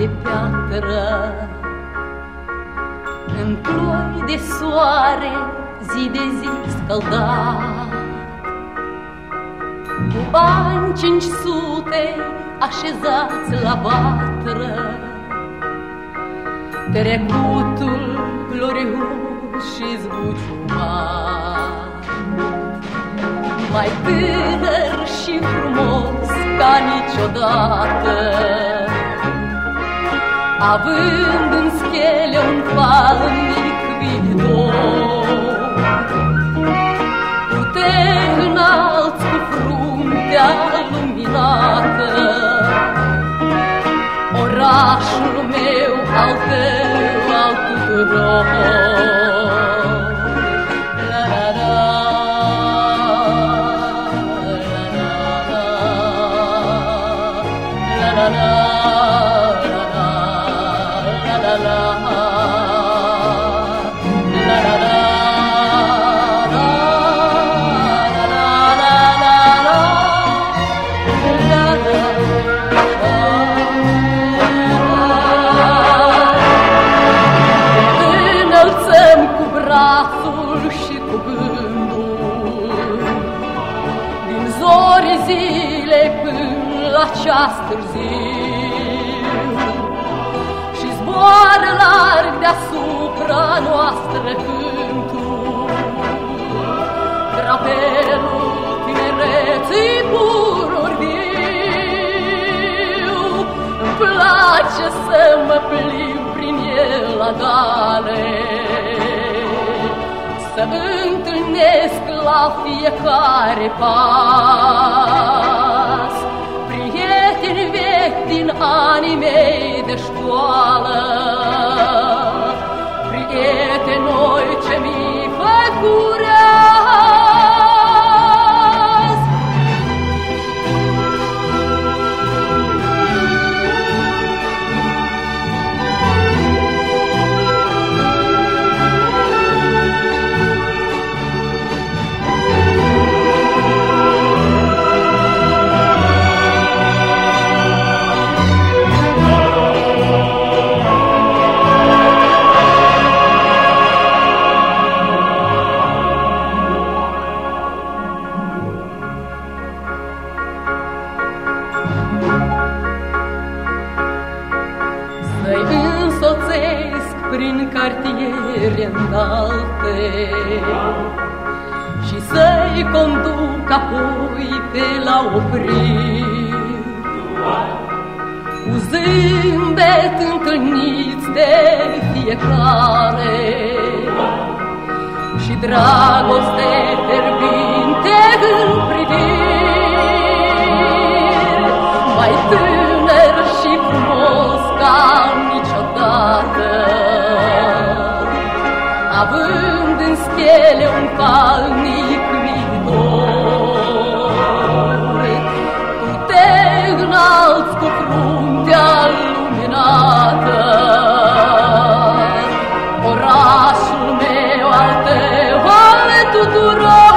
de piatră. În ploi de soare, zi de zi scăldat, cu bani 500 așezați la vatră, trecutul glorios și zbuciumat, mai tânăr și frumos ca niciodată, având în schele un falnic viitor. Tu te înalți cu fruntea luminată, orașul meu al tău, al tuturor. Și cu gândul din zori zile până la ceas târziu, și zboară larg deasupra noastră cântul, drapelul tinereții pururi viu. Îmi place să mă plimb prin el la dale, să întâlnesc la fiecare pas prieteni vechi din anii mei de școală, prieteni noi ce mi făcureați. Să-i însoțesc prin cartiere înalte și să-i conduc apoi pe la opriri, cu zâmbet întâlniți de fiecare și dragoste fierbinte în priviri, mai tânăr și frumos ca niciodată, având în schele un falnic viitor. Tu te înalți cu fruntea luminată, orașul meu al tău, al tuturor.